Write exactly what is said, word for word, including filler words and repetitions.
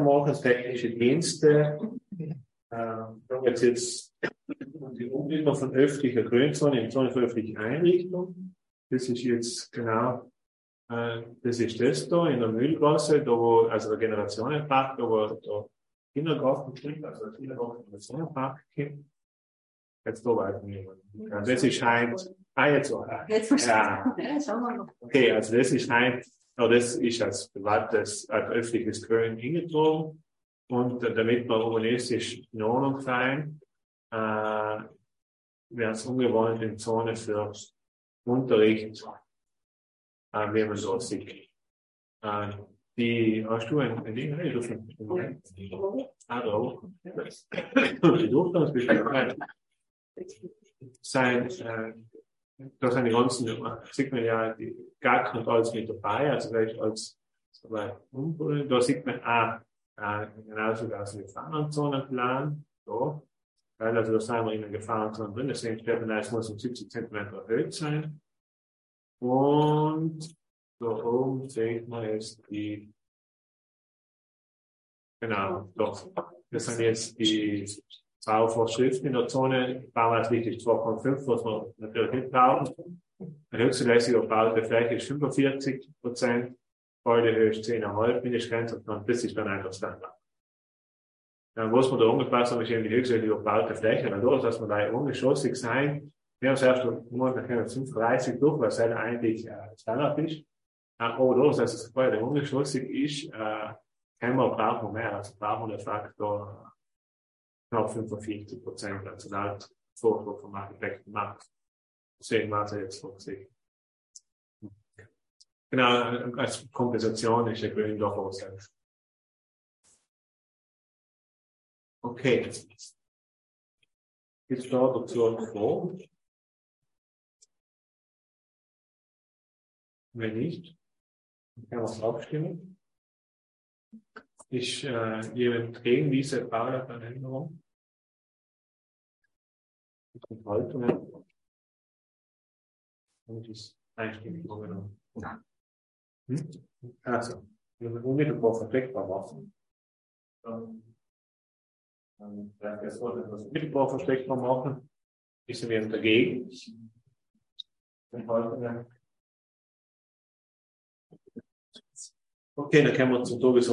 weitermachen, technische Dienste. Äh, jetzt jetzt die Umbildung von öffentlicher Grünzone in Zone für öffentliche Einrichtung. Das ist jetzt genau, äh, das ist das da in der Mühlgasse, da wo, also der Generationenpark, da wo der Kindergarten steht, also der Kindergarten Generationenpark kommt. Jetzt da weiter nehmen. Ja, das ist halt, ah, jetzt so. Jetzt Ja. ja, schauen wir mal. Okay, also das ist halt, ja, das ist als privates, als öffentliches Grün hingezogen. Und äh, damit wir urbanistisch in Ordnung sein, äh, wäre es ungewollt in Zone für Unterricht, äh, wie man so sieht. Äh, die, hast du ein, ein Ding? Ich rufe Ah, da auch. Die Durchgangsbeschreibung sein, äh, da sind die ganzen, sieht man ja, die Gacken und alles mit dabei, also gleich als, soweit, da sieht man auch, äh, genauso wie aus dem Gefahrenzonenplan, da, weil, also da sind wir in der Gefahrenzone drin, deswegen steht man, es muss um siebzig Zentimeter erhöht sein. Und da oben sieht man jetzt die, genau, doch, das sind jetzt die Bauvorschriften in der Zone, baumaßlich zwei Komma fünf, was wir natürlich nicht brauchen. Eine höchstzulässige erbaute Fläche ist fünfundvierzig Prozent, Gebäudehöhe ist zehn Komma fünf, Mindestgrenze, und das ist dann einfach Standard. Dann, was wir da angepasst haben, ist eben die höchstzulässige erbaute Fläche, weil dadurch, dass wir da ungeschossig sein, wir haben es erst Monat nachher fünfunddreißig durch, was halt eigentlich äh, Standard ist. Aber dadurch, dass das Gebäude ungeschossig ist, äh, können wir brauchen wir mehr, also brauchen wir den Faktor knapp fünfundvierzig Prozent, also laut Vorschlag vom Architekten macht. Deswegen war es jetzt vorgesehen. Genau, als Kompensation ist der Grün doch ausreichend. Okay. Jetzt da dazu eine Frage. Wenn nicht, dann können wir es abstimmen. Ist äh, jemand gegen diese Bauleiternänderung? Enthaltungen? Und ist einstimmig vorgenommen. Hm? Also, wir müssen unmittelbar versteckbar machen. Dann, dann werden wir so etwas unmittelbar versteckbar machen. Ist wir dagegen? Enthaltungen? Okay, dann kommen wir zum Tagesordnungspunkt.